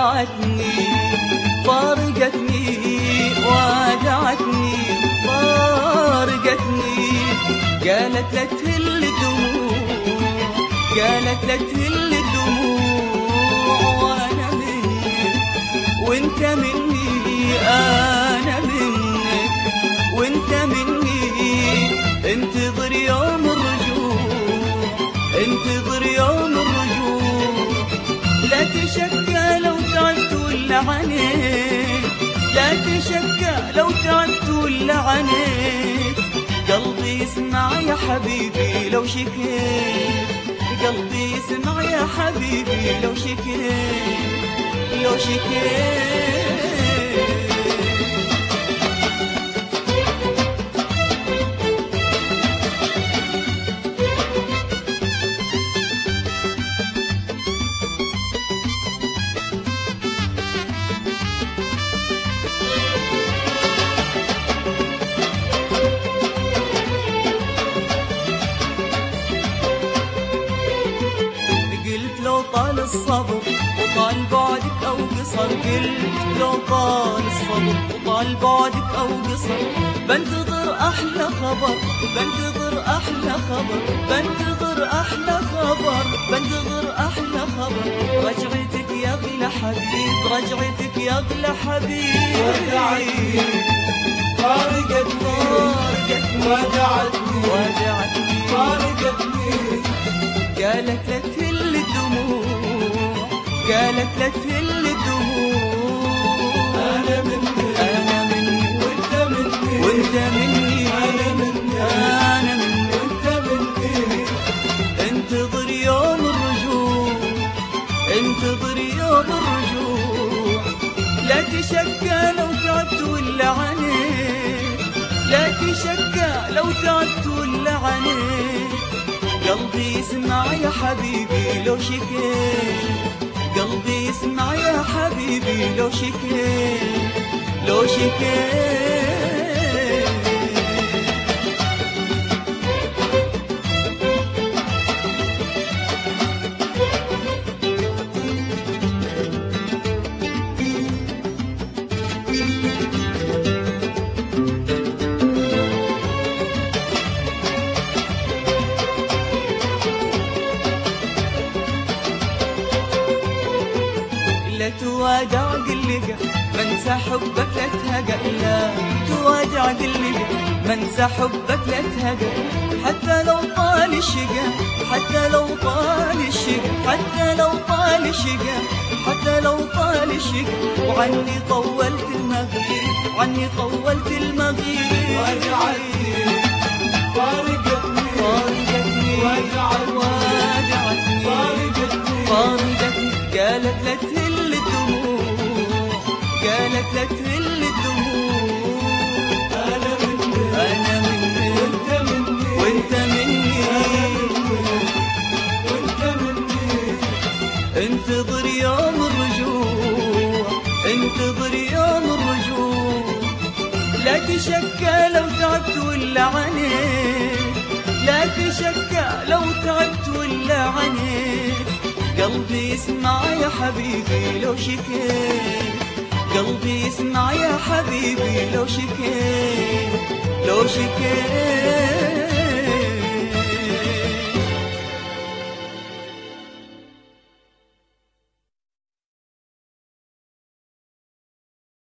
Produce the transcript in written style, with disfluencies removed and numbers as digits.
ودعتني فارقتني ودعتني فارقتني، قالت لا تهل الدموع قالت لا تهل الدموع، وانا منك وانت مني، انا منك وانت مني، انتظر يوم الرجوع انتظر يوم الرجوع، لا تشكى لو تعبت ولا عنيت، لا تشكى لو تعبت ولا عنيت، قلبي اسمع يا حبيبي لو شكيت، قلبي اسمع يا حبيبي لو شكيت لو شكيت. لو طال الصبر وطال بعدك أو قصر، قلت لو طال الصبر وطال بعدك أو قصر، بنتظر أحلى خبر بنتظر أحلى خبر بنتظر أحلى خبر بنتظر أحلى خبر، رجعتك يا أغلى حبيب رجعتك يا أغلى حبيب، ودعتني فارقتني ودعتني فارقتني، قالت لا تهل الدموع قالت لا تهل الدموع، أنا مني أنا مني وأنت مني وانت مني، أنا مني أنا مني وأنت مني، انتظر يوم الرجوع انتظر يوم الرجوع، لا تشكى لو تعبت ولا عنيت، لا تشكى لو تعبت ولا عنيت، قلبي اسمع يا حبيبي لو شكيت، قلبي اسمع يا حبيبي لو شكيت لو شكيت. لا توادع قلقة منسى حبك لا تهقى، لا توادع قلقة منسى حبك لا تهقى، حتى لو طال الشقا حتى لو طال الشقا حتى لو طال الشقا حتى لو طال الشقا، وعني طولت المغيب عني طولت المغيب، ودعتني فارقتني ودعتني فارقتني فارقتني، قالت لا تهل الدموع قالت لا تهل الدموع، أنا مني أنا مني وأنت مني وانت مني، وأنت مني، انتظر يوم الرجوع انتظر يوم الرجوع، لا تشكى لو تعبت ولا عنيت، لا تشكى لو تعبت ولا عنيت، قلبي اسمع يا حبيبي لو شكيت، قلبي اسمع يا حبيبي لو شكيت لو شكيت.